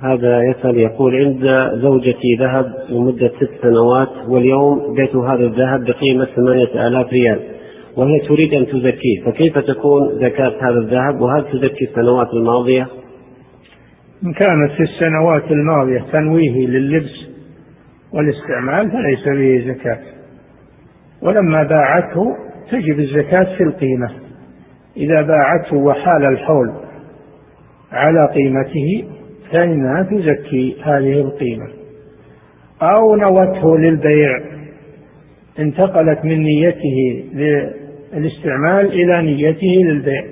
هذا يسأل يقول: عند زوجتي ذهب لمدة 6 سنوات، واليوم بعت هذا الذهب بقيمة 8000 ريال، وهي تريد أن تزكيه، فكيف تكون زكاة هذا الذهب؟ وهل تزكي السنوات الماضية؟ إن كانت في السنوات الماضية تنويه لللبس والاستعمال فليس به زكاة، ولما باعته تجب الزكاة في القيمة. إذا باعته وحال الحول على قيمته فإنها تزكي هذه القيمة. أو نوته للبيع، انتقلت من نيته للاستعمال إلى نيته للبيع،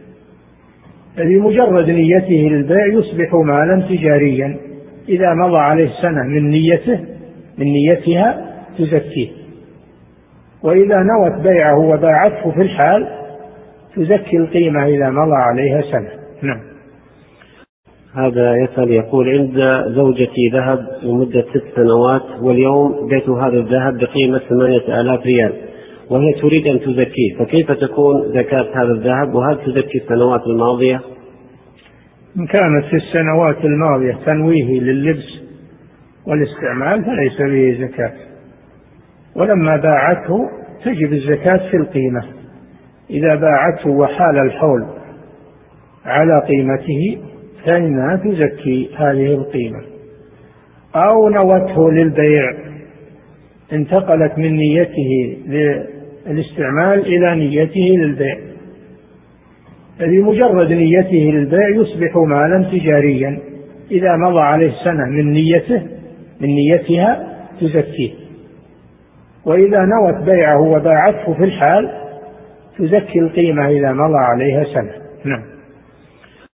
بمجرد نيته للبيع يصبح مالا تجاريا. إذا مضى عليه سنة من نيتها تزكيه، وإذا نوت بيعه وباعته في الحال تزكي القيمة إذا مضى عليها سنة. نعم. هذا يسأل يقول: عند زوجتي ذهب لمدة 6 سنوات، واليوم بعت هذا الذهب بقيمة 8000 ريال، وهي تريد أن تزكيه، فكيف تكون زكاة هذا الذهب؟ وهل تزكي السنوات الماضية؟ إن كانت في السنوات الماضية تنويه لللبس والاستعمال فليس به زكاة، ولما باعته تجب الزكاة في القيمة. إذا باعته وحال الحول على قيمته فإنها تزكي هذه القيمة. أو نوته للبيع، انتقلت من نيته للاستعمال إلى نيته للبيع، بمجرد نيته للبيع يصبح مالا تجاريا. إذا مضى عليه سنة من نيتها تزكيه، وإذا نوت بيعه وباعته في الحال تزكي القيمة إذا مضى عليها سنة. نعم.